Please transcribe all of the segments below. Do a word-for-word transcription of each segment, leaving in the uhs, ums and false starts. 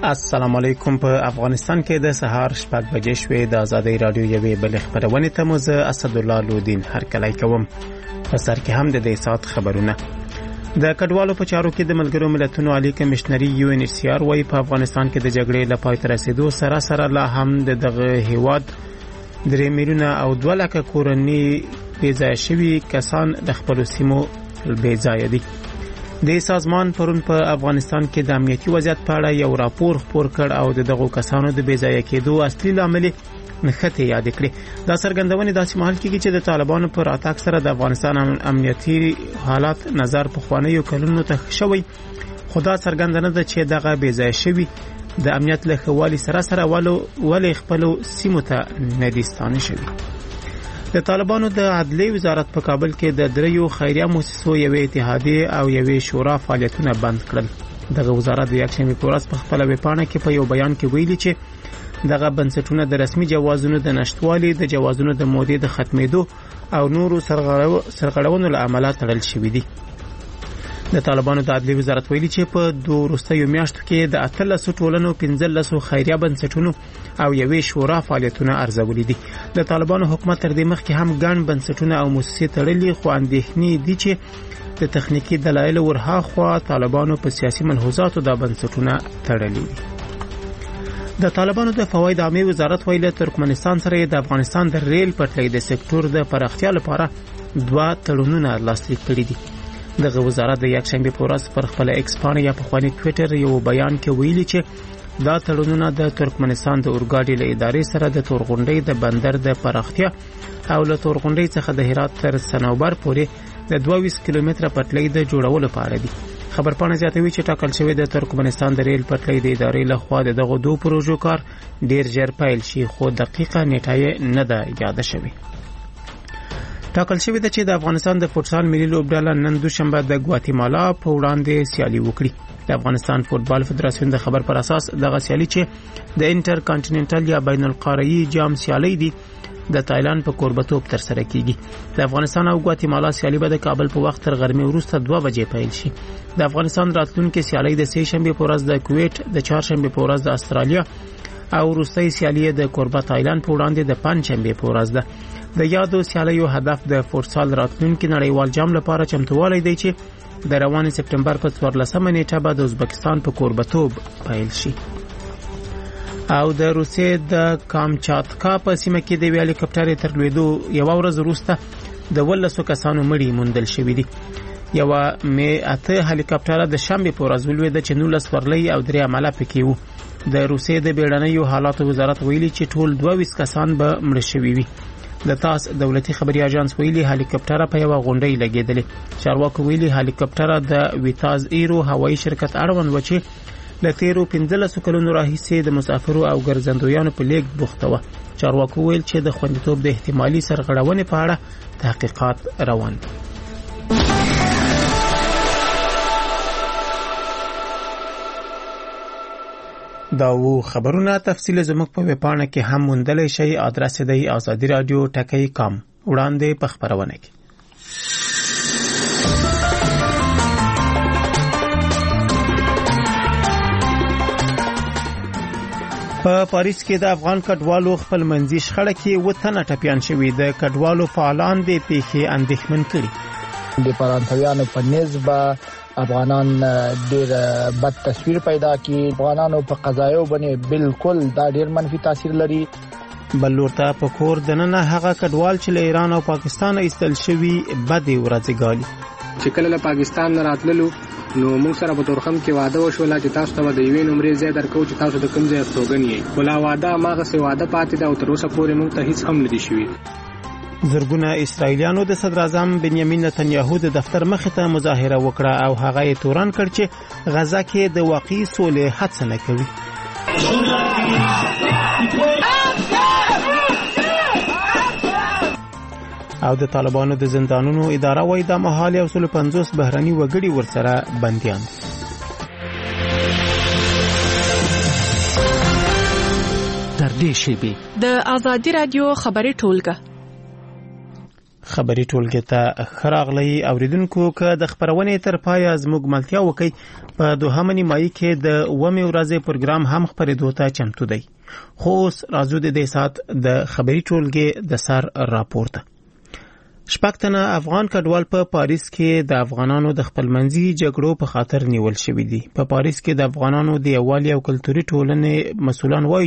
السلام علیکم. په افغانستان کې د سهار شپږ بجې شوې. د ازادۍ رادیو یوې بلې خبرونې ته مو زه اسدالله لودین هرکلی کوم. په سر کې هم د دې ساعت خبرونه. د کډوالو په چارو کې د ملګرو ملتونو عالی کمشنري یو ان ایچ سی آر وايي په افغانستان کې د جګړې له پای ته رسیدو سره سره لا هم د دغه هیواد درې میلیونه او دوه لکه کورنۍ بې ځایه شوي کسان د خپلو سیمو بې ځایه دي. د سازمان پرون په افغانستان کې د امنیتي وضعیت په اړه یو راپور خپور کړ او د دغو کسانو د بې ځایه کېدو اصلي لامل نښتې یاد کړې. دا څرګندونې داسې مهال کېږي چې د طالبانو پر راتګ سره د افغانستان امنیتي حالات نظر پخوانیو کلونو ته شوی، خو دا څرګنده نه ده چې دغه بې ځایه شوي د امنیت له ښه والي سره سره ولې خپلو سیمو ته نه دي ستانه شوي. د طالبانو د عدلیې وزارت په کابل کې د دریو خیریه مؤسسو یوې اتحادیې او یوې شورا فعالیتونه بند کړل. دغه وزارت د یکشنبې په ورځ په خپله ویبپاڼه کې په یو بیان کې ویلي چې دغه بنسټونه د رسمي جوازونو د نشتوالي، د جوازونو د مودې د ختمېدو او نورو سرغړونو له امله تړل شوي دي. د طالبانو د عدلیې وزارت ویلي چې په دوه وروستیو میاشتو کې د اتلسو ټولنو، پنځلسو خیریه بنسټونو او یوې شورا فعالیتونه ارزولي دي. د طالبانو حکومت تر دې مخکې هم ګڼ بنسټونه او مؤسسې تړلي، خو اندېښنې دي چې د تخنیکي دلایلو ورهاخوا طالبانو په سیاسي ملحوظاتو دا بنسټونه تړلي دي. د طالبانو د فواید عامې وزارت ویلي ترکمنستان سره د افغانستان د ریل پټلۍ د سکتور د پراختیا لپاره دوه تړونونه لاسلیک کړي دي. دغه وزارت د یکشنبې په ورځ پر خپل ایکس پاڼه یا پخواني ټویټر یو بیان کې ویلي چې دا تړونونه د ترکمنستان د اورګاډي له ادارې سره د تورغونډۍ د بندر د پراختیا او له تورغونډۍ څخه د هرات تر صنوبر پورې د دوه ویشت کیلومتره پټلۍ د جوړولو لپاره دي. خبرپاڼه زیاتوي چې ټاکل شوی د ترکمنستان د ریل پټلۍ د ادارې لخوا د دغه دوه پروژو کار ډیر ژر پیل شي، خو دقیقه نیټه یې نه ده یاد شوې. ټاکل شوی ده چې د افغانستان د فوټسال ملي لوبډله نن دوشنبه د ګواتیمالا په وړاندې سیالي وکړي. د افغانستان فوټبال فدراسیون د خبر پر اساس دغه سیالي چې د انټر کانټیننټل یا بین القاره‌ای جام سیالي دي د تایلند په کوربتوب تر سره کیږي. د افغانستان او ګواتیمالا سیالي به د کابل په وخت تر غرمې وروسته دوه بجې پیل شي. د افغانستان راتلونکي سیالي د سه شنبه په ورځ د کویت، د چهارشنبه په ورځ د استرالیا او وروستۍ سیالي د کوربه تایلند په وړاندې د پنځشنبه په ورځ ده. د یادو سیالیو هدف د فوټسال راتلونکي نړیوال جام لپاره چمتووالی دی چې د روان سپټمبر په څوارلسمه نیټه به د ازبکستان په کوربتوب پیل شي. او د روسیې د کامچاتکا په سیمه کې د هلیکاپټر تر لوېدو یوه ورځ وروسته د ولسو کسانو مړي موندل شوي دي. یوه مې اته هلیکاپټره د شنبې په ورځ ولوېده چې نولس سورلۍ او درې عمله پکې وو. د روسیې د بیړنیو حالاتو وزارت ویلي چې ټول دوه ویشت کسان به مړه شوي وي. د تاس دولتي خبري اژانس ویلي هلیکاپټر په یو غونډۍ لګیدلې. چارواکو ویلي هلیکاپټر د ویتاز ایرو هوایي شرکت اړوند و چې له تیرو پنځلسو کلونو راهیسې د مسافرو او ګرځندویانو په لیږد بوخته وه. چارواکو ویل چې د خوندیتوب د احتمالي سرغړونې په اړه تحقیقات روان دي. دا وو خبرونه. تفصیل زموږ په ویبپاڼه کې هم موندلی شئ. ادرس دی ازادي رادیو ټکی کام. وړاندې په خبرونه کې په پاریس کې د افغان کډوالو خپل منځي شخړه کې و تنه ټپیان شوي. د کډوالو فعالان د پیښې اندېښمن کړي. د فرانسویانو په نسبت افغانان ډیر بد تصویر پیدا کی. افغانانو په قضایو باندې بالکل دا ډیر منفي تاثیر لري. بل ورته په کور دننه هغه کډوال چې له ایران او پاکستان ایستل شوي بدې ورځې ګالي. چې کله له پاکستان نه راتللو نو موږ سره په تورخم کې واده وشول چې تاسو ته د یوې نمرې ځای درکو چې تاسو د کوم ځای استوګن یې. ولا واده ماغه سي واده پاتې دا او تر اوسه پورې موږ ته هیڅ هم نه دي شوي. زرګونه اسرائیلیانو د صدر اعظم بنیامین نتنیاهو د دفتر مخې ته مظاهره وکړه او هغه یې تورن کړ چې غزا کې د واقعي سولې هڅه نه کوي. او د طالبانو د زندانونو اداره وایي دا مهال یو سل پنځوس بهرني وګړي ورسره بنديان دي. تر دې شیبې د ازادي رادیو خبري ټولګه خبري ټولګي ته خراغلي اوریدونکو که د خبرونې تر پای زموږ ملتیا وکي په دوهمه نیمایي کې د ومه ورځې پروګرام هم خبرېدو ته چمتو دی. خو اوس راځو د دې سات د خبري ټولګي د سر راپورته. شپږ تنه افغان کډوال په پاریس کې د افغانانو د خپلمنځي جګړو په خاطر نیول شوي دي. په پاریس کې د افغانانو د یووالي او کلتوري ټولنې مسؤلان وایي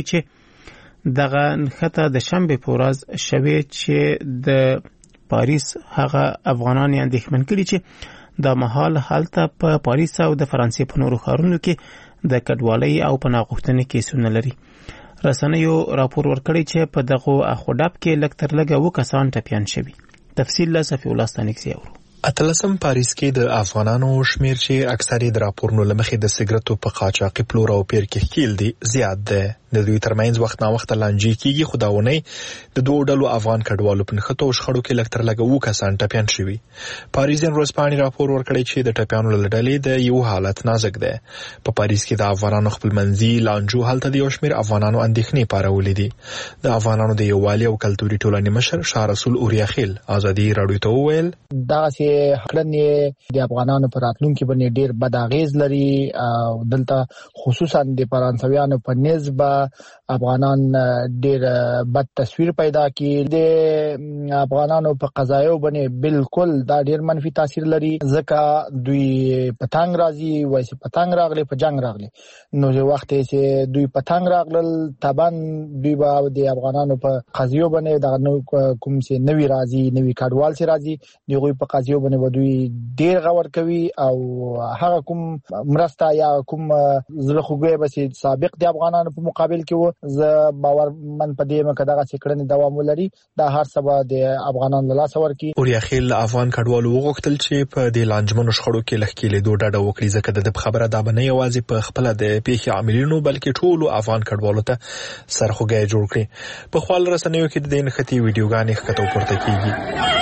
چې دغه نښته د شنبې په ورځ شوې چې د پاریس هغه افغانان اندېښمن کړي چې د مهال حالت په پاریس او د فرانسې په نورو ښارونو کې د کډوالۍ او پناه غوښتنې کیسونه لري. رسنیو راپور ورکړی چې په دغه اخوډاب کې لږ تر لږه اووه کسان ټپیان شوي. تفصیل له صفي الله ستانکزي اورو. اتلسم پاریس کې د افغانانو شمیر چې اکثریت د راپورونو لمخې د سیګریټو په قاچاقي پلور او پیر کې خېل دي زیات ده. د دوی ترمنځ وخت نا وخت لانجې کیږي. خداونۍ د دوه ډلو افغان کډوالو په نښتو شخړو کې لږ تر لږه اووه کسان ټپیان شوي. پاریزین ورځپاڼې راپور ورکړی چې د ټپیانو له ډلې د یو حالت نازک ده. په پاریس کې د افغانانو خپلمنځي لانجو هلته د یو شمیر افغانانو اندېښنې پارولې دي. د افغانانو د یووالي او کلتوري ټولنې مشر شاه رسول اوریاخیل ازادي راډیو ته وویل دا چې کړنې د افغانانو پر راتلونکي باندې ډېر بد اغیز لري او دلته خصوصا د فرانسویانو په نسبت افغانان ډېر بد تصویر پیدا کړي. د افغانانو په قضایو باندې بالکل دا ډېر منفي تاثیر لري ځکه دوی پتنګ راځي وایي پتنګ راغلي په جنگ راغلي نو چې وخت چې دوی پتنګ راغلل تبان دوی به د افغانانو په قضیو باندې د کوم څه نوی راځي نوی کډوال سي راځي دوی په قضیو باندې دوی ډېر غور کوي او هغه کوم مرسته یا کوم زله خوګي به سابق د افغانانو په مقابل کې و ز باور من په دې مکه دغه څکړنې دوام ولري دا هر سبا د افغانانو له لاسه ورکی. اوریاخیل افغان کډوالو وغوښتل چې په دې لانجمنو شخړو کې لخکېلې دوه ډډه وکړي ځکه د خبره دا به نه یوازې په خپل د پیښې عاملینو بلکې ټولو افغان کډوالو ته سرخوږی جوړ کړي. په خپل رسنیو کې د دې نښتې ویډیوګانې ښکته پورته کیږي.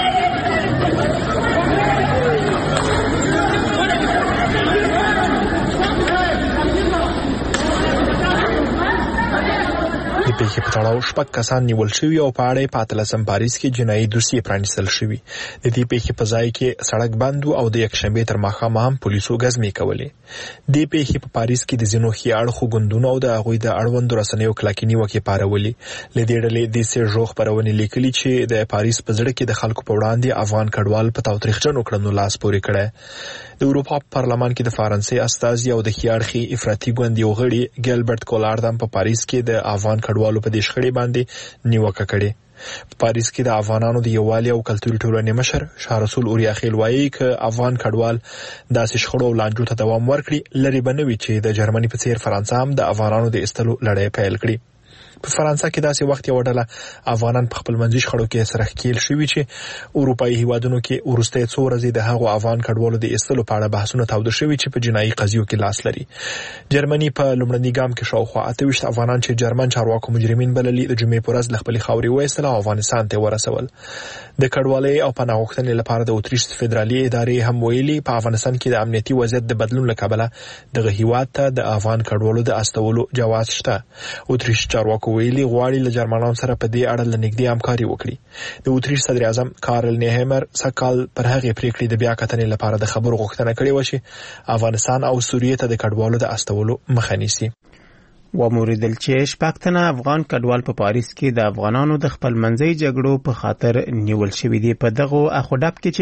د پیښې په تړاو شپږ کسان نیول شوي او په اړه په اتلسم پاریس کې جنایي دوسیې پرانیستل شوي. د دې پیښې په ځای کې سړک بند او د یکشنبې تر ماښامه هم پولیسو ګزمې کولې. د پیښې په پاریس کې د ځینو ښي اړخو ګوندونو او د هغوی د اړوندو رسنیو کلکې نیوکې پارولې. له دې ډلې د سیژو خپرونې لیکلي چې د پاریس په زړه کې د خلکو په وړاندې افغان کډوال په تاوتریخجنو کړنو لاس پورې کړی. د اروپا پارلمان کې د فرانسې استازي او د ښي اړخي افراطي ګوند یو غړي ګیلبرت کولارد هم په پاریس کې د افغان کډوالو په دې شخړې باندې نیوکه کړې. په پاریس کې د افغانانو د یووالي او کلتوري ټولنې مشر شاه رسول اوریاخیل وایي چې افغان کډوال داسې شخړو او لانجو ته دوام ورکړي لري بنوي چې د جرمني په څیر فرانسه هم د افغانانو د ایستلو لړۍ پیل کړي. په فرانسه کې داسې وخت یو ډله افغانان په خپلمنځي شخړو کې سره ښکېل شوي چې اروپایي هیوادونو کې وروستۍ څو ورځې د هغو افغان کډوالو د ایستلو په اړه بحثونه تاوده شوي چې په جنایي قضیو کې لاس لري. جرمني په لومړني ګام کې شاوخوا اته ویشت افغانان چې جرمن چارواکو مجرمین بللي د جمعې په ورځ له خپلې خاورې وایستل او افغانستان ته ورسول. د کډوالۍ او پناه غوښتنې لپاره د اتریش فدرالي ادارې هم ویلي په افغانستان کې د امنیتي وضعیت د بدلون له کبله دغه هیواد ته د افغان کډوالو د استولو جواز شته. اتریش چارواکو ویلي غواړي له جرمنانو سره په دې اړه لنږدې همکاري وکړي. د اتریش صدر اعظم کارل نیهمر سکال پر هغې پریکړې د بیا کتنې لپاره د خبرو غوښتنه کړې وه چې افغانستان او سوریې ته د کډوالو د استولو مخه نیسي. وموریدل چې شپږ تنه افغان کډوال په پاریس کې د افغانانو د خپلمنځي جګړو په خاطر نیول شوي دي. په دغه اخوډاب کې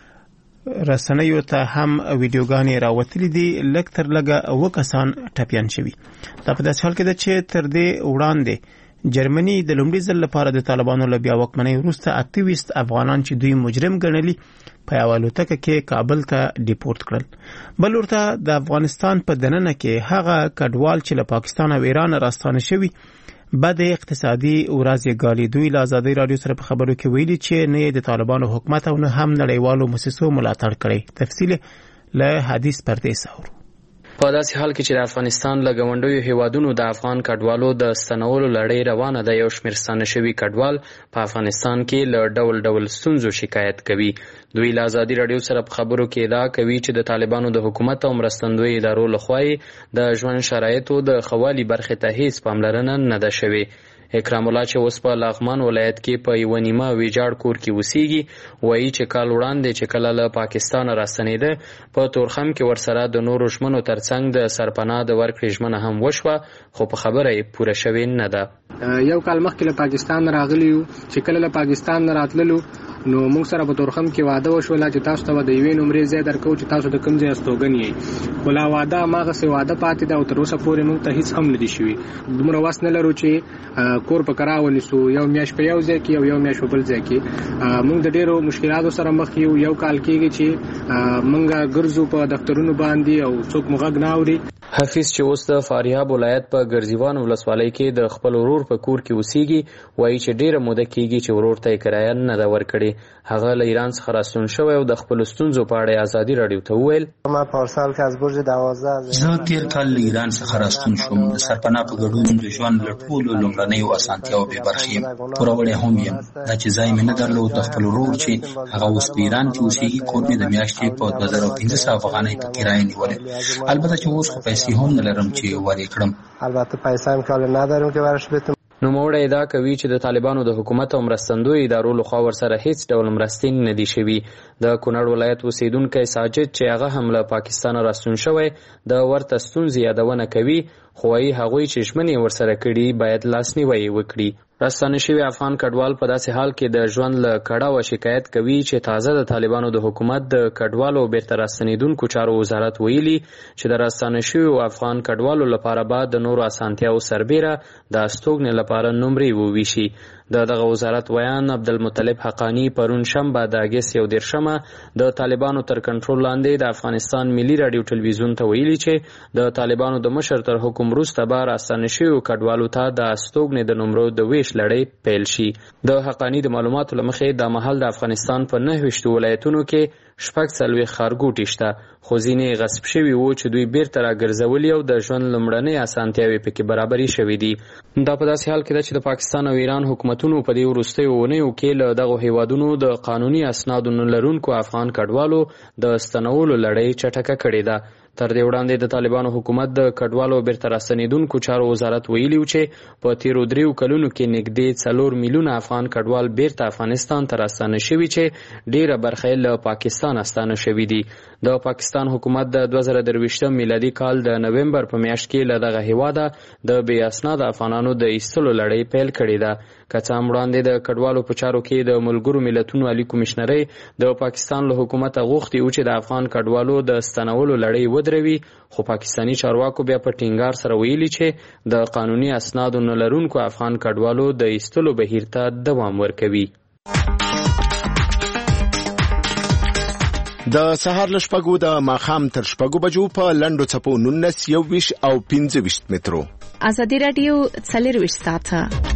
چې رسنیو ته هم ویډیوګانې راوتلې دي لږ تر لږه اووه کسان ټپیان شوي. دا په داسې حال کې ده چې تر دې وړاندې جرمني د لومړي ځل لپاره د طالبانو له بیا واکمنۍ وروسته اته ویشت افغانان چې دوی مجرم ګڼلي په یوه الوتکه کې کابل ته ډیپورت کړل. بل ورته د افغانستان په دننه کې هغه کډوال چې له پاکستان او ایران راستانه شوي بعد اقتصادي ورځې دوی له ازادي راډیو سره په خبرو کې ویلي چې نه د طالبانو حکومت او نه هم نړیوالو مؤسسو ملاتړ کړی. تفصیل له حدیث پردیس اورو. په داسې حال کې چې د افغانستان له ګاونډیو هیوادونو د افغان کډوالو د ستنولو لړۍ روانه ده، یو شمېر ستانه شوي کډوال په افغانستان کې له ډول ډول ستونزو شکایت کوي. دوی له ازادي راډیو سره په خبرو کې ادعا کوي چې د طالبانو د حکومت او مرستندوی ادارو لخوا د ژوند شرایطو د ښه والي برخې ته هیڅ پاملرنه نه ده شوې. اکرام الله چې اوس په لغمان ولایت کې په یو نیمه ویجاړ کور کې اوسېږي وایي چې کال وړاندې چې کله له پاکستان راستنېده په تورخم کې ورسره د نورو ژمنو ترڅنګ د سرپناه د ورکړې ژمنه هم وشوه خو په خبره یې پوره شوې نه ده. یو کال مخکې له پاکستان راغلی یو چې کله له پاکستان راتللو نو موږ سره په تورخم کې واده وشوله چې تاسو ته د یوې نمرې ځای درکو چې تاسو د کوم ځای استوګن یې خو لا واده هماغسې واده پاتې ده او تر اوسه پورې موږ ته هېڅ هم نه دي شوي. دومره وس نه لرو چې کور په کرا ونیسو یو میاشت په یو ځای کې او یو میاشت په بل ځای کې. موږ د ډېرو مشکلاتو سره مخ یو یو کال کېږي چې موږ ګرځو په دفترونو باندې او څوک مو غږ نه اوري. حفیظ چې اوس د فاریاب ولایت په ګرځیوان ولسوالۍ کې د خپل ورور په کور کې اوسېږي وایي چې ډېره موده کېږي چې ورور ته یې کرایه نه ده ورکړې. هغه له ایران څخه راستون شوی او د خپلو ستونزو په اړه ازادي راډیو ته وویل ما پارسال کې از برج دوازده زه تیر کال له ایران څخه راستون شوم. د سرپناه په ګډون د ژوند له ټولو لومړنیو اسانتیاوو بې برخې یم. پوروړی هم یم. دا چې ځای مې نه درلود د خپل ورور چې هغه اوس په ایران کې اوسېږي کور مې د میاشتې په دوه زره پنځه سوه افغانۍ په کرایه نیولې. البته چې اوس خو پیسې هم نه لرم چې ور یې کړم. البته پیسې هم کله نه درم چې ورش بتم. نوموړی ادعا کوي چې د طالبانو د حکومت او مرستندوی ادارو لخوا ورسره هیڅ ډول مرستې نه دي شوي. د کونړ ولایت اوسیدونکی ساجد چې هغه هم له پاکستان راستون شوی د ورته ستونزې یادونه کوي خو وايي هغوی چې ژمنې ورسره کړي باید لاسنیوی وکړي. راستانه شوي افغان کډوال په داسې حال کې د ژوند له کړاوه شکایت کوي چې تازه د طالبانو د حکومت د کډوالو بیرته راستنېدونکو چارو وزارت ویلي چې د راستانه شویو افغان کډوالو لپاره به د نورو اسانتیاو سربیره د استوګنې لپاره نمرې وویشي. د دغه وزارت ویان عبدالمطلب حقانی پرون شنبه د اګست یو دېرشمه د طالبانو تر کنټرول لاندې د افغانستان ملي راډیو ټلویزیون ته ویلي چې د طالبانو د مشر تر حکم وروسته به راستانه شویو کډوالو ته د استوګنې د نمرو د ویش لړۍ پیل شي. د حقانی د معلوماتو له مخې دا مهال د افغانستان په نهه ویشتو ولایتونو کې شپږ څلوېښت ښارګوټي شته خو ځینې غصب شوي وو چې دوی بیرته راګرځولي او د ژوند لومړنۍ اسانتیاوې پکې برابرې شوې دي. دا په داسې حال کې ده چې د پاکستان او ایران حکومتونو په دې وروستیو اونیو کې له دغو هیوادونو د قانوني اسنادو نه لرونکو افغان کډوالو د ستنولو لړۍ چټکه کړې ده. تر دې وړاندې د طالبانو حکومت د کډوالو بیرته راستنېدونکو چارو وزارت ویلي و چې په تیرو دریو کلونو کې نږدې څلور میلیونه افغان کډوال بیرته افغانستان ته راستانه شوي چې ډیره برخه یې له پاکستان استانه شوي دي. د پاکستان حکومت د دوه زره درویشتم میلادي کال د نومبر په میاشت کې له دغه هیواده د بې اسناده افغانانو د ایستلو لړۍ پیل کړې ده. که څه هم وړاندې د کډوالو په چارو کې د ملګرو ملتونو عالي کمیشنرۍ د پاکستان له حکومته غوښتي و چې د افغان کډوالو د ستنولو لړۍ ودروي خو پاکستاني چارواکو بیا په ټینګار سره ویلي چې د قانوني اسنادو نه لرونکو افغان کډوالو د ایستلو بهیر ته دوام ورکوي. د سهار له شپږو د ماښام تر شپږو بجو په لنډو څپو نولس یوویشت او پنځه ویشت مترو ازادي راډیو څلرویشت ساعته.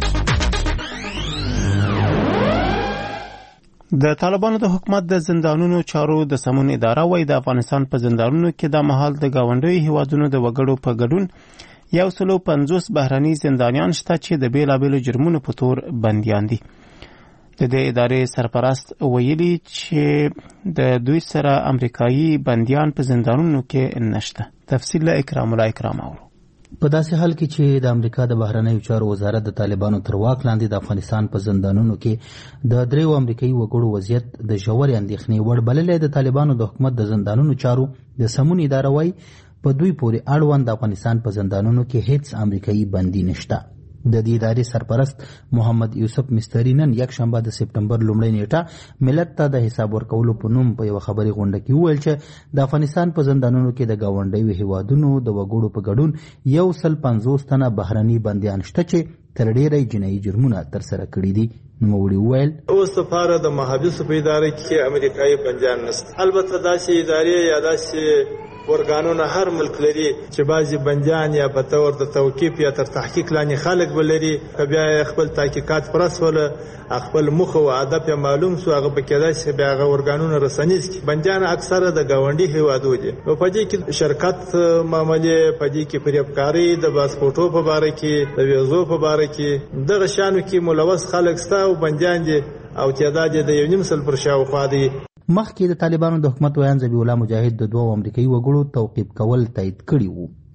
د طالبانو د حکومت د زندانونو چارو د سمون اداره وایي د افغانستان په زندانونو کې د مهال د ګاونډیو هیوادونو د وګړو په ګډون یو سلو پنځوس بهرني زندانیان شته چې د بیلابیلو جرمونو په تور بندیان دي. د دې ادارې سرپرست ویلي چې د دوی سره امریکایي بندیان په زندانونو کې نشته. تفصیل له اکرام الله اکرام اورو. په داسې حال کې چې د امریکا د بهرنیو چارو وزارت د طالبانو تر واک لاندې د افغانستان په زندانونو کې د دریو امریکایي وګړو وضعیت د ژورې اندېښنې وړ بللی د طالبانو د حکومت د زندانونو چارو د سمون اداره وایي په دوی پورې اړوند د افغانستان په زندانونو کې هیڅ امریکایي بندي نشته. د دې ادارې سرپرست محمد یوسف مستری نن یک شنبه د سپټمبر لومړۍ نیټه ملت ته د حساب ورکولو په نوم په یوه خبري غونډه کې وویل چې د افغانستان په زندانونو کې د ګاونډیو هیوادونو د وګړو په ګډون یو سل پنځوس تنه بهرني بندیان شته چې تر ډیره جنایي جرمونه ترسره کړي دي. نوموړي وویل اوس لپاره د محابسو په اداره کې امریکایي بندیان نشته. البته داسې ادارې یا داسې ورګانونه هر ملک لري چې بعضی بندیان یا په تور د توقیف یا تر تحقیق لاندې خلک ولري که بیا خپل تحقیقات پرسوله خپل مخ او هدف معلوم سو هغه پکې داسې بیا هغه ورګانونه رسنیز کی بندیان اکثره د گاونډي هیوادو دي. په دې کې شرکت معاملې په دې کې فریبکاری د پاسپورتو په باره کې د ویزو په باره کې دغه شانو کې ملوث خلک ستا او بندیان دي او تعداد د یو نیم سل پر شاوخوا دي. مخکې د طالبانو د حکومت ویان ذبیح الله مجاهد د دوو امریکایي وګړو توقیف کول تایید کړي وو.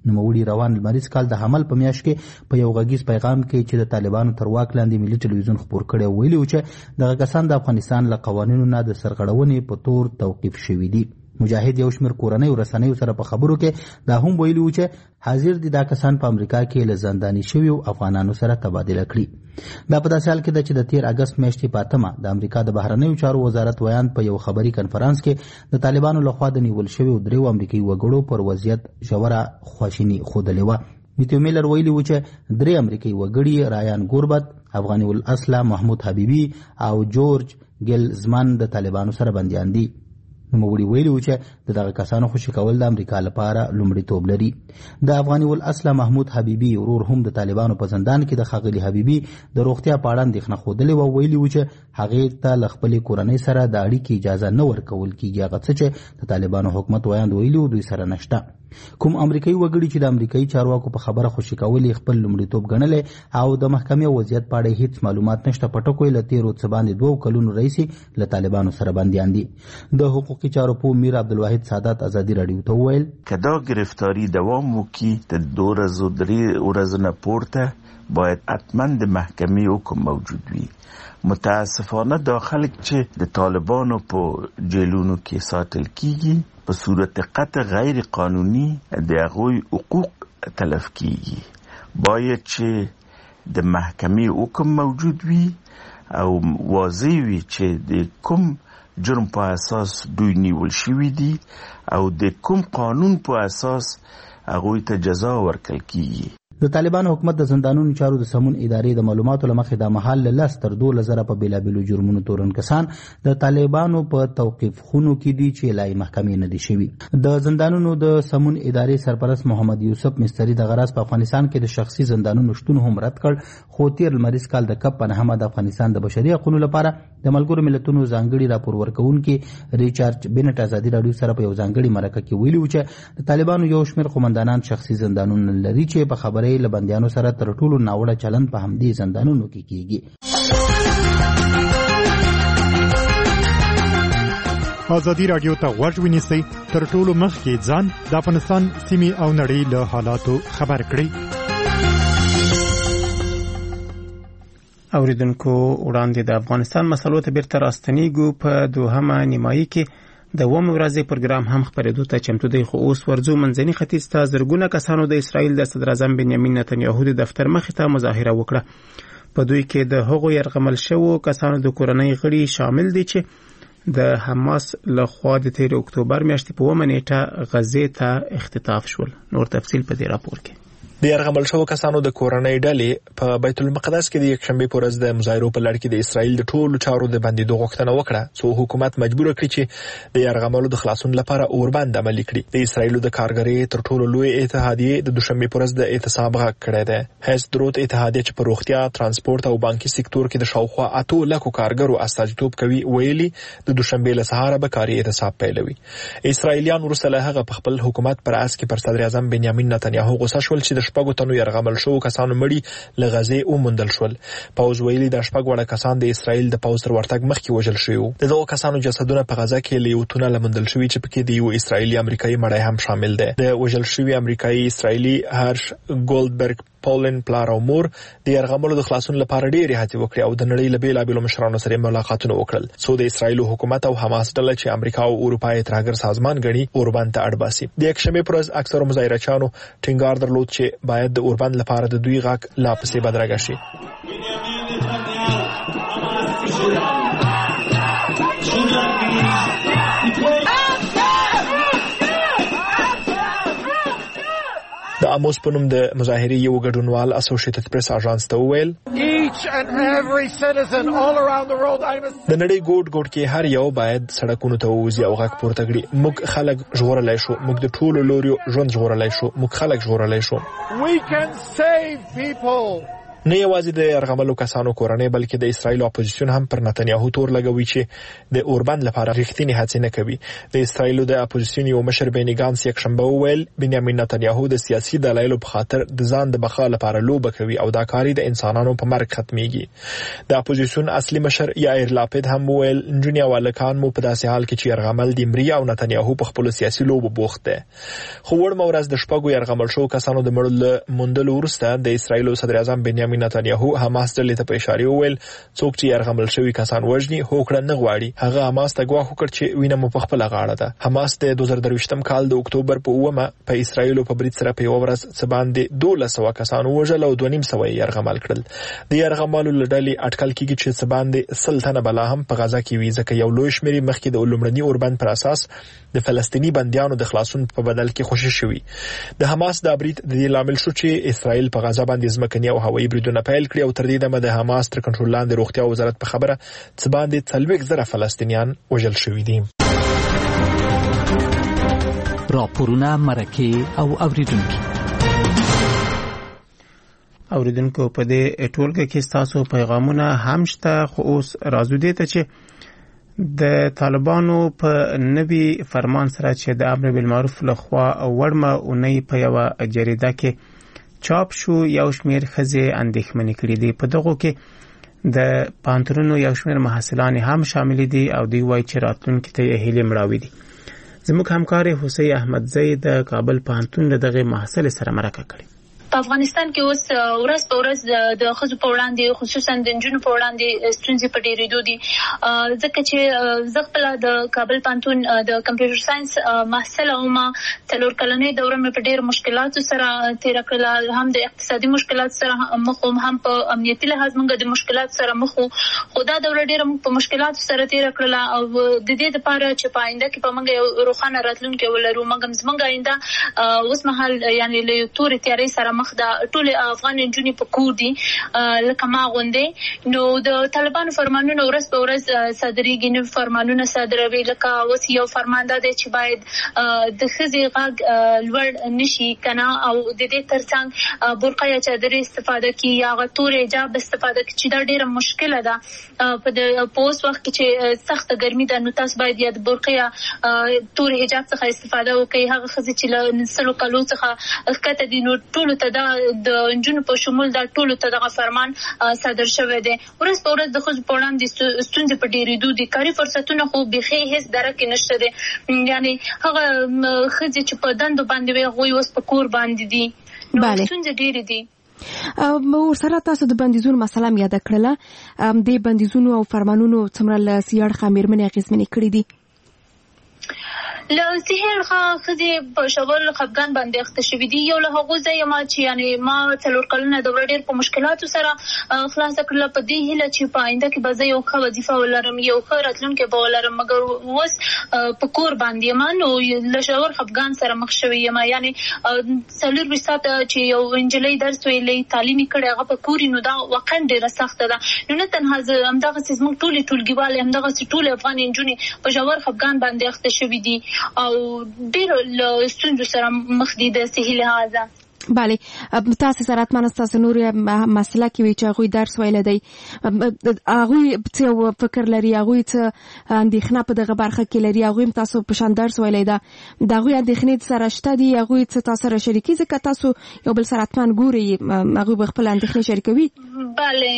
نوموړي روان لمریز کال د حمل په میاشت کې په یو غږیز پیغام کې چې د طالبانو تر واک لاندې ملي ټلویزیون خبر کړی ویلي و چې دغه کسان د افغانستان له قوانینو نه د سرغړونې په تور توقیف شوي دي. مجاهد یو شمېر کورنۍ او رسنیو سره په خبرو کې دا هم ویلي و چې حاضر دي دا کسان په امریکا کې له زنداني شویو افغانانو سره تبادله کړي. دا په داسې حال کې ده چې د تیر اګست میاشتې په اتمه د امریکا د بهرنیو چارو وزارت ویان په یو خبري کنفرانس کې د طالبانو لخوا د نیول شویو دریو امریکایي وګړو پر وضعیت ژوره خواشیني ښودلې وه. میتیو میلر ویلي و چې درې امریکایي وګړي رایان ګوربت، افغاني الاصله محمود حبیبي او جورج ګیلزمن د طالبانو سره بندیان دي. نوموړي ویلي و چې د دغه کسانو خوشي کول د امریکا لپاره لومړیتوب لري. د افغاني الاصله محمود حبیبي ورور هم د طالبانو په زندان کې د ښاغلي حبیبي د روغتیا په اړه اندېښنه ښودلې وه. ویلي و چې هغې ته له خپلې کورنۍ سره د اړیکې اجازه نه ورکول کیږي، هغه څه چې د طالبانو حکومت ویاند ویلي و دوی سره نشته. کوم امریکایي وګړي چې د امریکایي چارواکو په خبره خوشي کول یې خپل لومړیتوب ګڼلی او د محکمې وضعیت په اړه هیڅ معلومات نشته، په ټکو یې له تېرو څه باندې دوو کلونو راهیسې له طالبانو سره بندیان دي. د حقوقي چارو پوه میر عبدالواحد سادات ازادي راډیو ته وویل که دا گرفتاری دوام وکړي د دو ورځو درې ورځو نه پورته باید حتما د محکمې حکم موجود وي. متاسفانه دا خلک چې د طالبانو په جیلونو کې ساتل کیږي په صورت قطع غیر قانوني د هغوی حقوق تلف کیږي. باید چې د محکمې حکم موجود وي او واضح وي چې د کوم جرم په اساس دوی نیول شوي دي او د کوم قانون په اساس هغوی ته جزا ورکړل کیږي. د طالبانو حکومت د زندانونو چارو د سمون ادارې د معلوماتو له مخې دا مهال له لس تر دولس زره په بېلابېلو جرمونو تورن کسان د طالبانو په توقیف خونو کې دي چې لا یې محکمې نه دي شوي. د زندانونو د سمون ادارې سرپرست محمد یوسف مستري دغه راز په افغانستان کې د شخصي زندانونو شتون هم رد کړ، خو تیر لمریز کال د کپ په نهمه د افغانستان د بشري حقونو لپاره د ملګرو ملتونو ځانګړي راپور ورکوونکي ریچارډ بینټ ازادي راډیو سره په یو ځانګړي مرکه کې ویلي و چې د طالبانو یو شمېر قومندانان شخصي زندانونه لري چې په خبرې له بندیانو سره تر ټولو ناوړه چلند په همدې زندانونو کې کیږي. ازادي راډیو ته غوږ ونیسئ، تر ټولو مخکې ځان د افغانستان سیمې او نړۍ له حالاتو خبر کړئ. اوریدونکو وړاندې د افغانستان مسلو ته بیرته راستنیږو. په دوهمه نیمایي کې د اوومې ورځې پروګرام هم خپرېدو ته چمتو دی، خو اوس ورځو منځني ختیځ ته زرګونه کسانو د اسرائیل د صدر اعظم بنیامین نتنیاهو د دفتر مخې ته مظاهره وکړه. په دوی کې د هغو یرغمل شوو کسانو د کورنۍ غړي شامل دي چې د حماس لخوا د تیر اکتوبر میاشتې په اوومه نیټه غزې ته اختطاف شول. نور تفصیل په دې راپور کې. د یرغمل شوو کسانو د کورنۍ ډلې په بیت المقدس کې د یکشنبې په ورځ د مظاهرو په لړ کې د اسرائیل د ټولو چارو د بندېدو غوښتنه وکړه، څو حکومت مجبور کړی چې د یرغملو د خلاصون لپاره اوربند عملي کړي. د اسرائیل د کارګرۍ تر ټولو لوی اتحادیې د دوشنبې په ورځ د اعتصاب غږ کړی دی. هیڅ دروت اتحادیه چې په روغتیا، ترانسپورت او بانکي سکتور کې د شاوخوا اتو لکو کارګرو استازیتوب کوي ویلي د دوشنبې له سهاره به کاري اعتصاب پیلوي. اسرائیلیان وروسته له هغه په خپل حکومت پر اس کې پر صدر اعظم بنیامین نتنیاهو غوسه شول چې د شپږو تنو یرغمل شو کسانو مړي له غزې وموندل شول. پوز ویلي د شپږ وړه کسان د اسرائیل د پوز تر ورتګ مخکې وژل شوي وو. د دغو کسانو جسدونه په غزه کې له یو تونه لموندل شوي چې پکې د یو اسرائیلي امریکایي مړی هم شامل دی. د وژل شوي امریکایي اسرائیلي هرش ګولدبرګ پولن پلار او مور د یرغملو د خلاصون لپاره ډېرې هڅې وکړې او د نړۍ له بېلابېلو مشرانو سره ملاقاتونه وکړل، څو د اسرائیل حکومت او حماس ډله چې امریکا او اروپا یې ترهګر سازمان ګڼي اوربند ته اړ باسي. د یکشنبې پر ورځ اکثرو مظاهرچیانو ټینګار درلود چې باید د اوربند لپاره د دوی غږ لا پسې بدرګه شي. د اموس په نوم د مظاهرې یو ګډونوال اسوسییټډ پریس اژانس ته وویل د نړۍ ګوټ ګوټ کې هر یو باید سړکونو ته ووځي او غږ پورته کړي. موږ خلک ژغورلی شو، موږ د ټولو لوریو ژوند ژغورلی شو، موږ خلک ژغورلی شو. نه یوازې د يرغملو کسانو کورنۍ بلکې د اسرایل اپوزیسیون هم پر نتنیاهو تور لګوي چې د اوربند لپاره رښتینی هڅې نه کوي. د اسرایل د اپوزیسیون یو مشر بینی ګانس یک شنبه وویل بنیامین نتنیاهو د سیاسي دلایلو په خاطر د ځان د بقا لپاره لوبه کوي او دا کاری د انسانانو په مرګ ختميږي. د اپوزیسیون اصلي مشر یائر لاپید هم وویل نجونې او هلکان مو په داسې حال کې چې يرغمل د امري او نتنیاهو په خپل سیاسي لوبو بوخت دي. خو وړ مورز د شپږو يرغمل شو کسانو د مړل موندلو وروسته د اسرایل صدر اعظم بنیامین نتنیاهو حماس ډلې ته په اشاره وویل څوک چې يرغمل شوی کسان وژني هوکړه نه غواړي. هغه حماس ته ګواښ وکړ چې وینه مو په خپل غاړه ده. حماس د دوه زره درویشتم کال د اکتوبر په اومه په اسرایل په برید سره په یو ورځ څه باندې دوه سوه کسان وژل او دوه نیم سوه يرغمل کړل. د يرغمالو لړلې اټکل کیږي چې څه باندې سلطنه بلا هم په غزا کې وي ځکه یو لوی شمېر مخکې د لومړني اوربند پر اساس د فلسطینی بنديانو د خلاصون په بدل کې خوشی شوی. د حماس د برید د دې لامل شو چې اسرایل په غزا باندې ځمکني او هوایي بریدونه پیل کړي او تر دې دمه د حماس تر کنټرول لاندې روغتیا وزارت په خبره څه باندې څلوېښت زره فلسطینیان وژل شوي دي. راپورونه مرکه او اوریدونکو اوریدونکو په دې ټولګه کې تاسو پیغامونه هم شته خو اوس راځو دې ته چې د طالبانو په نوي فرمان سره چې د امر بالمعروف لخوا وړمه اونۍ په یو جریده کې چاپ شو یو شمېر ښځې اندېښمنې کړې دي. په دغه کې د پانتونونو یو شمېر محصلان هم شامل دي او دوی وایي چې راتلونکي ته یې هیلې مړاوې دي. زموږ همکار حسین احمدزی د کابل پوهنتون له دغه محصل سره مرکه کړې. په افغانستان کې اوس ورځ په ورځ د ښځو په وړاندې خصوصا د نجونو په وړاندې ستونزې په ډېرېدو دي ځکه چې زه خپله د کابل پوهنتون د کمپیوټر ساینس محصله وم. څلور کلنۍ دوره مې په ډېرو مشکلاتو سره تېره کړله. هم د اقتصادي مشکلاتو سره مخ وم هم په امنیتي لحاظ موږ د مشکلاتو سره مخ وو. خو دا دوره ډېره موږ په مشکلاتو سره تېره کړله او د دې دپاره چې په آینده کې په موږ یو روښانه راتلونکی ولرو. موږ زموږ آینده اوس مهال یعنې له یو تورې تیارۍ سره مخ دا ټول افغان نجونې په کور دي لکه ما غوندې. نو د طالبانو فرمانونه ورځ په ورځ صادریږي. نو فرمانونه صادروي لکه اوس یو فرمان دا دی چې باید د ښځې غږ لوړ نشي کنه او د دې ترڅنګ برقه یا چادرې استفاده کړي یا هغه تور حجاب استفاده کړي چې دا ډېره مشکله ده په په اوس وخت کې چې سخته ګرمي ده. نو تاسو باید یا د برقه یا تور حجاب څخه استفاده وکړئ. هغه ښځې چې له سلو کالو څخه ښکته دي نو ټولو ته دا د نجونو په شمول دا ټولو ته دغه فرمان صادر شوی دی. ورځ په ورځ د ښځو په وړاندې ستونزې په ډېرېدو دي. کاري فرصتونه خو بیخي هېڅ درک کې نشته دی. یعنې هغه ښځې چې په دندو باندې وي هغوی اوس په کور باندې دي. نو ستونزې ډېرې دي. ورسره تاسو د بندیزونو مسله هم یاده کړله. د بندیزونو او فرمانونو څومره له صحي اړخه مېرمنې اغېزمنې کړي دي؟ له صحي اړخه ښځې په ژور خفګان باندې اخته شوي دي. یو له هغو ځای یم چې یعنې ما څلور کلونه دوره ډېر په مشکلاتو سره خلاصه کړله په دې هیله چې په آینده کې به زه یو ښه وظیفه ولرم یو ښه راتلونکی به ولرم. مګر اوس په کور باندې یم نو له ژور خفګان سره مخ شوې یم. یعنې څلور ویشت ساعته چې یو نجلۍ درس ویلی تعلیم یې کړی هغه په کور وي نو دا واقعا ډېره سخته ده. نو نه تنها زه همدغسې زموږ ټولې ټولګیوالې همدغسې ټولې افغان نجونې په ژور خفګان باندې اخته شوي دي او ډېرو له ستونزو سره مخ دي د صحي لحاظه. بله تاسو سره حتما ستاسو نور مسله کې وي چې هغوی درس ویلی دی هغوی څه فکر لري هغوی څه اندېښنه په دغه برخه کې لري هغوی هم تاسو په شان درس ویلی ده د هغوی اندېښنې سره شته دي هغوی څه تاسو سره شریکي ځکه تاسو یو بل سره حتما ګورئ هغوی به خپل اندېښنې شریکوي. بله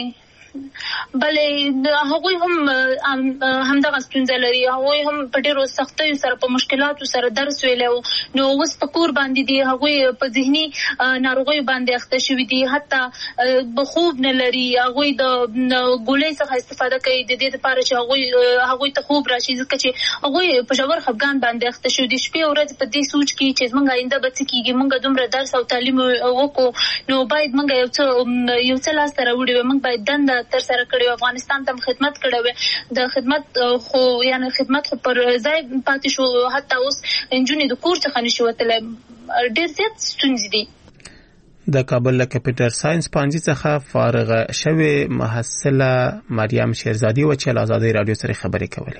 بلې هغوی هم همدغه ستونزه لري. هغوی هم په ډېرو سختیو سره په مشکلاتو سره درس ویلی و نو اوس په کور باندې دي. هغوی په ذهني ناروغیو باندې اخته شوي دي. حتی به خوب نه لري. هغوی د ګولۍ څخه استفاده کوي د دې دپاره چې هغوی هغوی ته خوب راشي ځکه چې هغوی په ژور خفګان باندې اخته شوي دي. شپې او ورځې په دې سوچ کې چې زموږ آینده به څه کېږي. موږ دومره درس او تعلیم وکړو نو باید موږ یو څه یو څه لاسته راوړي وي. موږ باید دنده تر سره کړی افغانستان ته خدمت کړی وي. د خدمت خو یعنی خدمت خو پر ځای پاتې شو. حتی اوس نجونې د کور څخه نشي وتلی. ډېر زیات ستونزې دي. د کابل له کمپیوټر ساینس پوهنځي څخه فارغه شوې محصله مریم شیرزادي و چې له ازادۍ راډیو سره خبرې کولې.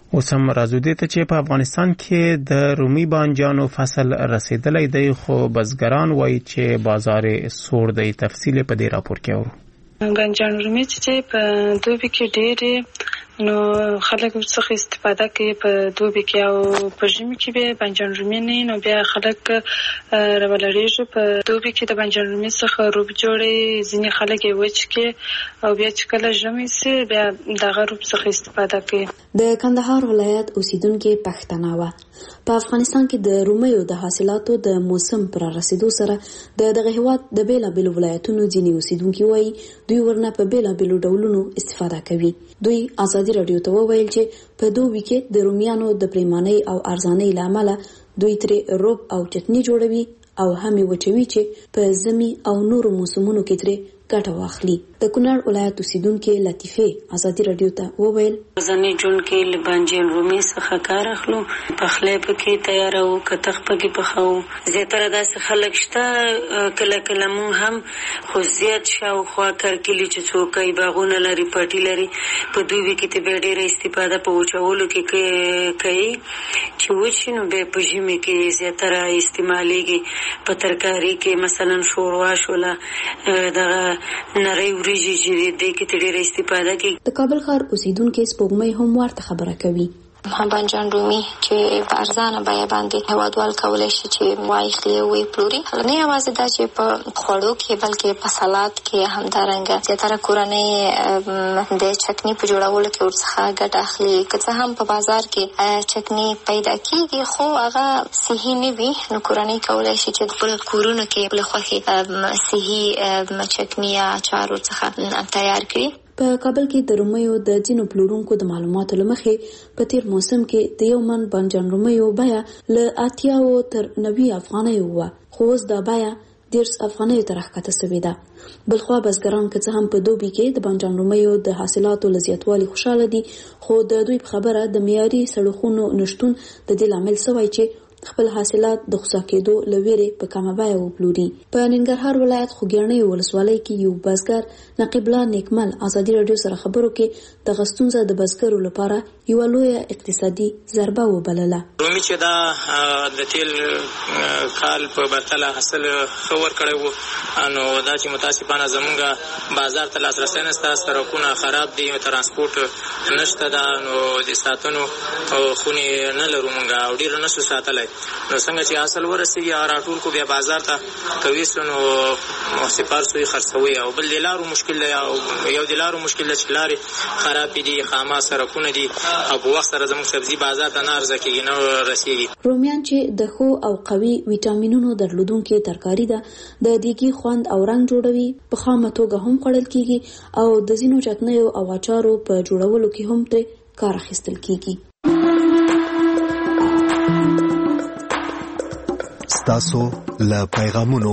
اوس هم راځو دې ته چې په افغانستان کې د رومي بانجانو فصل رسیدلی دی خو بزګران وایي چې بازار سوړ دی. تفصیل په دې راپور کې اورو. بانجان رومي چې په دوبي کې ډېرې نو خلک څخه استفاده کوي په دوبي کې او په ژمي کې به بانجان رومي نه نو بیا خلک راولریږي په دوبي کې د بانجان رومي څخه روب جوړي ځینې خلک یې وچ کې او بیا چې کله ژمي سي بیا دغه روب څخه استفاده کوي. د کندهار ولایت اوسیدونکو پښتانه و په افغانستان کې د رومیو د حاصلاتو د موسم پر رسیدو سره د دغه هیواد د بیلابیلو ولایتونو ځینې اوسیدونکو وایي دوی ورنه په بیلابیلو ډولونو استفاده کوي. دوی ازادي رادیو ته وویل چې په دوبي کې د رومیانو د پریمانۍ او ارزانۍ له امله دوی ترې روب او چټني جوړوي او هم یې وچوي چې په ژمي او نورو موسمونو کې ترې ګټه واخلي. د کونړ ولایت اوسیدونکو لطیفه ازادي رادیو ته وویل ځنې جون کې له بانجان رومي څخه کار اخلو پخلی پکې تیارو کتخ پکې پخاو زیاتره داسې خلک شته کله کله مونږ هم خو زیات شاوخوا کارکلي چې څوک یې باغونه لري پټي لري په دوبي کې ته به ډېره استفاده په وچولو کې کوي چې وچ نو بیا په ژمي کې زیاتره استعمالیږي په ترکاري کې مثلا شوروا شوله دغه نری وریجې چې دې کې ډېره استفاده کوي. د کابل ښار اوسیدونکو سپوږمۍ هم ورته خبره کوي. بانجان رومي چې په ارزانه بیه باندې هوادوال کولای شي چې واخلي او پلوري نه یوازې دا چې په خوړو کې بلکې په سلاد کې همدارنګه زیاتره کورنۍ د چټني په جوړولو کې ورڅخه ګټه اخلي. که څه هم په بازار کې چټني پیدا کیږي خو هغه صحي نه وي نو کورنۍ کولای شي چې خپل کورونو کې خپل خوښي صحي چټني یا اچار ورڅخه تیار کړي. په کابل کې د رومیو د ځینو پلورونکو د معلوماتو لمخې په تیر موسم کې د یو من بانجان رومیو بیه له اتیاو تر نوي افغانیو وه خو اوس دا بیه دیرس افغانیو ته راښکته سوې ده. بلخوا بزګران که څه هم په دوبي کې د بانجان رومیو د حاصلاتو له زیاتوالي خوشحاله دي خو د دوی په خبره د معیاري سړکونو نشتون د دې لامل سوی چې خپل حاصلات د خصا کېدو له ویرې په کمه بیه وپلوري. په ننګرهار ولایت خوږیاڼۍ ولسوالۍ کې یو بزګر نقیب الله نیکمل ازادي رادیو سره خبرو کې د غستونزه د بزګرو لپاره یو لویه اقتصادي ضربه وبلله. رومي چې دا د تیل کال په برتله حاصل خور کړی وو نو دا چې متاسفانه زمونږ بازار ته لاسرسی نشته، سړکونه خراب دي، ترانسپورټ نشته دا نو د ساتنو خونې نه لرو مونږ او ډېر نشو ساتلی نو څنګه چې حاصل ورسېږي هغه راټول کو بیا بازار ته کوي نو سپار سوی خرڅوي او بل د لارو مشکل دی او یو د لارو مشکل دی چې لارې خرابې دي، خامه سړکونه دي او په وخت سره زموږ سبزي بازار ته نه عرضه کېږي نه رسېږي. رومیان چې د ښو او قوي ویټامینونو درلودونکې ترکاري ده د دیګي خوند او رنګ جوړوي، په خامه توګه هم خوړل کېږي او د ځینو چټنیو او اچارو په جوړولو کې هم ترې کار اخیستل کېږي. تاسو له پیغامونو.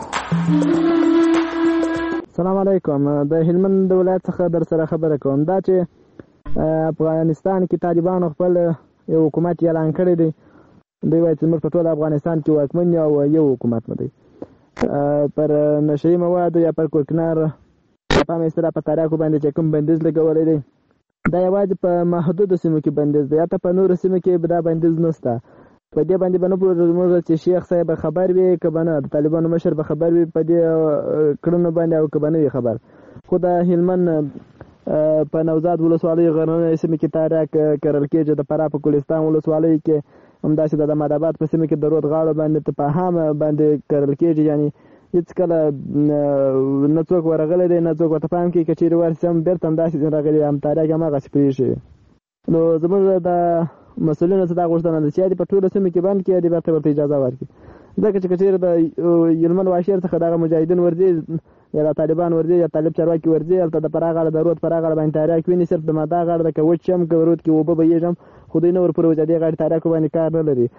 السلام علیکم. د هلمند ولایت څخه در سره خبره کوم. دا چې افغانستان کې طالبانو خپل یو حکومت اعلان کړی دی، دوی وایي چې موږ په ټول افغانستان کې واکمن یو او یو حکومت نه دی. پر نشهیي موادو یا پر کوکنار په مثلا په تاریخو باندې چې کوم بندیز لګولی دی دا یوازې په محدودو سیمو کې بندیز دی، حتی په نورو سیمو کې دا بندیز نشته. په دې باندې به نه پوهېږو چې شیخ صاحب خبر وي که به نه، د طالبانو مشر به خبر وي په دې کړنو باندې او که به نه وي خبر. خو د هلمند په نوزاد ولسوالۍ غرنۍ سیمې کې تاریخ کرل کېږي، د فراه په ګلستان ولسوالۍ کې همداسې د احمدآباد په سیمه کې د رود غاړو باندې تفاهم باندې کرل کېږي. یعنی هېڅ کله نه څوک ورغلی دی نه څوک ورته پام کوي، که چېرې ورسي هم بېرته همداسې راغلي هم تاریخ هماغسې پرېښي. نو زموږ د مسؤلینو څخه دا غوښتنه ده چې یا دې په ټولو سیمو کې بند کړي یا دې بېرته ورته اجازه ورکړي، ځکه چې که چېرې د هلمند واشیر څخه دغه مجاهدین ورځي یا د طالبان ورځي یا طالب چارواکي ورځي هلته د فراه غاړه د رود فراه غاړه باندې تاریخ ویني، صرف د ماده غاړه ده، که وچ شم که رود کې اوبه بهېږم خو دوی نه ورپورې وځي، دې غاړې تاریخو باندې کار نه لري.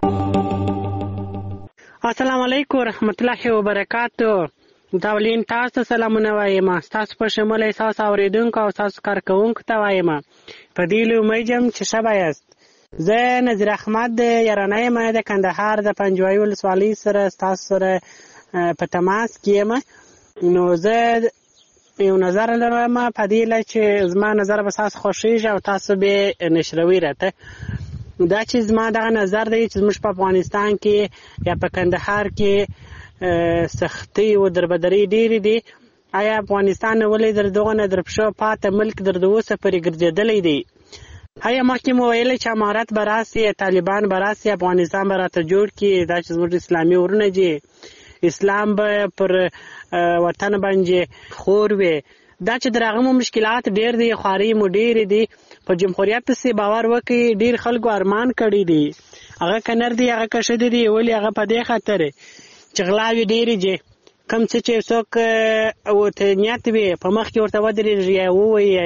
السلام علیکم ورحمت الله وبرکاتو. داولین تاسو سلامونه وایم، تاسو په شمول تاسو اوریدونکو او تاسو کارکوونکو ته وایم. په دې لومړی یم چې ښه یاست. زه نظیر احمد د یارانه یم د کندهار د پنجوایي ولسوالۍ سره ستاسو سره په تماس کې یم. نو زه یو نظر لرم په دې له چې زما نظر به تاسو خوښیږي او تاسو به نشروي راته. دا چې زما دغه نظر دی چې زموږ په افغانستان کې یا په کندهار کې سختي او دربدري ډېرې دي. آیا افغانستان ولې در دغه نه در پښو پاته ملک در دوسه پرې ګرځېدلی دی؟ آیا مخکې مو ویل چې امارت به راسي، طالبان به راسي، افغانستان به راته جوړ کړي، دا چې زموږ اسلامي ورونه دي، اسلام به پر وطن باندې خور وي. دا چې د هغه مو مشکلات ډېر دي، خوارۍ مو ډېرې دي. په جمهوریت پسې باور وکړئ ډېر خلکو ارمان کړی دی. هغه که نر دی هغه که ښځې دي، ولې هغه په دې خاطر چې غلاوې ډېرې دي. کوم څه چې څوک ورته نیت وي په مخ کې ورته ودرېږي یا ووایي